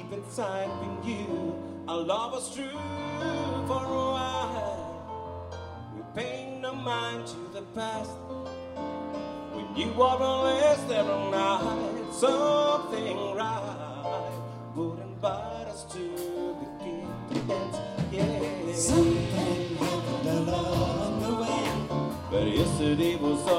deep inside in you. Our love was true for a while. We paid no mind to the past. We knew what will last every night. Something right would invite us to begin to dance. Yeah. Something happened along the way. But yesterday was all